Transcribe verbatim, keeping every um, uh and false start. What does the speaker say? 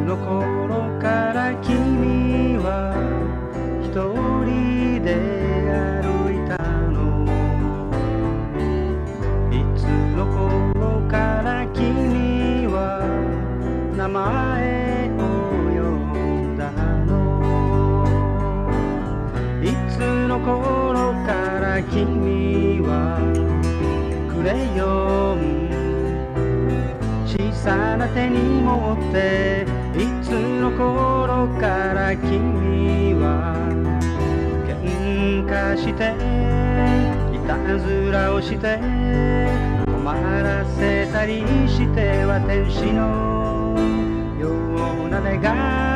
の頃から君は一人で歩いたの？いつの頃から君は名前を呼んだの？いつの頃から君はクレヨン小さな手に持って、いつの頃から君は喧嘩していたずらをして困らせたりしては天使のような願い